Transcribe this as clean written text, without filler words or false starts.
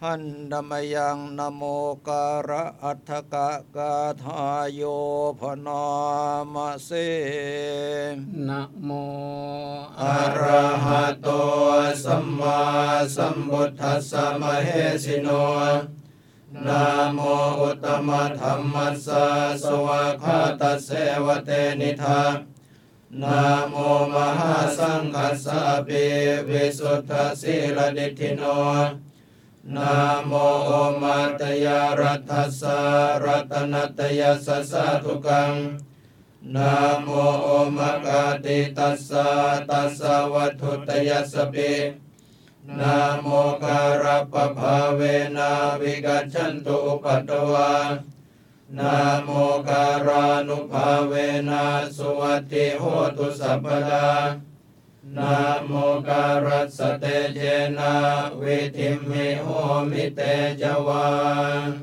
หันดมยังนะโมการะอัฏฐกะกาทายโยพนามเสนะโมอะระหะโตสัมมาสัมพุทธัสสะมะเหสิโนนะโมอุตตมะธัมมัสสะสวากขาตัสเสวะเตนิธานะโมมหาสังฆัสสะปิวิสุทธสีลดิทิโนนะโมโอมาตยารัตถัสสะรัตนัตยัสสะสาธุกังนะโมโอมกาติตัสสะตัสสะวัตถุตยัสสะปินะโมการะปะภาเวนะวิกัจฉันตุอุปัตตวานะโมการานุภาเวนะสุวัตติโหตุสัพพดานะโมการัสสะเตเจนะวิธิมมิโหมิเตจวัง